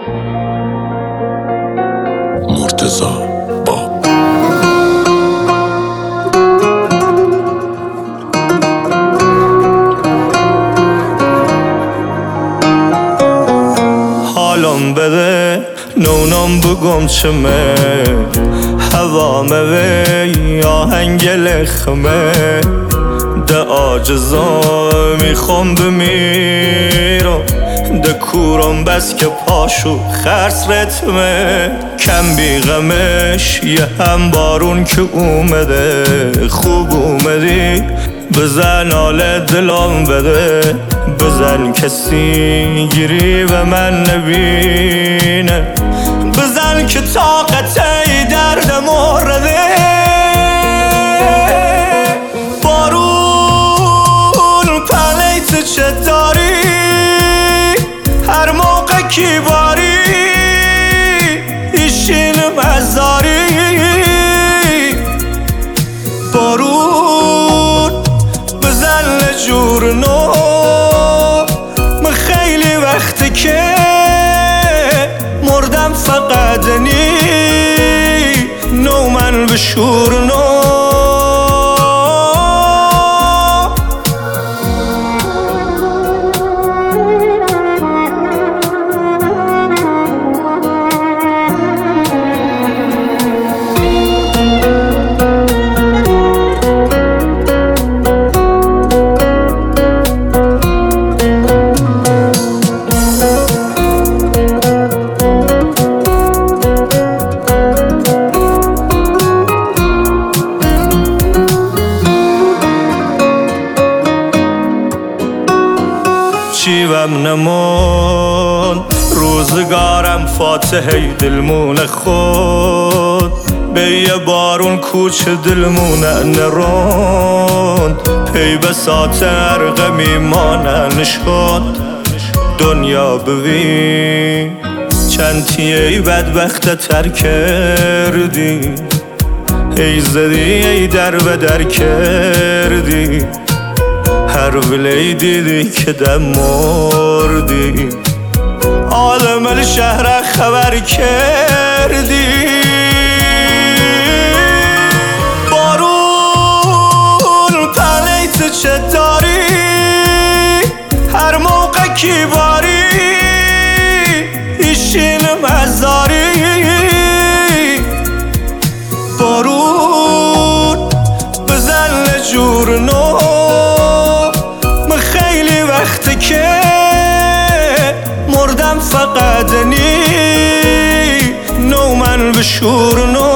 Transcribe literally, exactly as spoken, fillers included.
مرتضی باب. حالم بده نونم بگم چمه، هوامه وی آهنگ لخمه، ده آجزا میخوام بمیرم، ده کورم بس که پاشو خرس رتمه، کم بیغمش یه هم بارون که اومده، خوب اومدی بزن آل دلم بده، بزن کسی گیری و من نبینه، بزن که طاقت ای درد مورده، بارون پلیت چه داری هر موقع کی باری ایشین مزاری، بارون بزن لجور نو، من خیلی وقته که مردم فقط نی نو من به شور نو. چیوم نمون روزگارم فاتحه دلمون خود، به یه بارون کوچ دلمون نروند، پی بسات ارغمی مانن شد، دنیا ببین چند تیه بدبخت تر کردی، ای زدی ای در و در کردی، هر ولی دیدی که دم مردی، عالم الشهر خبر کردی، بارون پلیت چه داری هر موقع کی باری ایشین مزاری، بارون بزن لجور نو، وقتی که مردم فقط نی نو من به شور نو.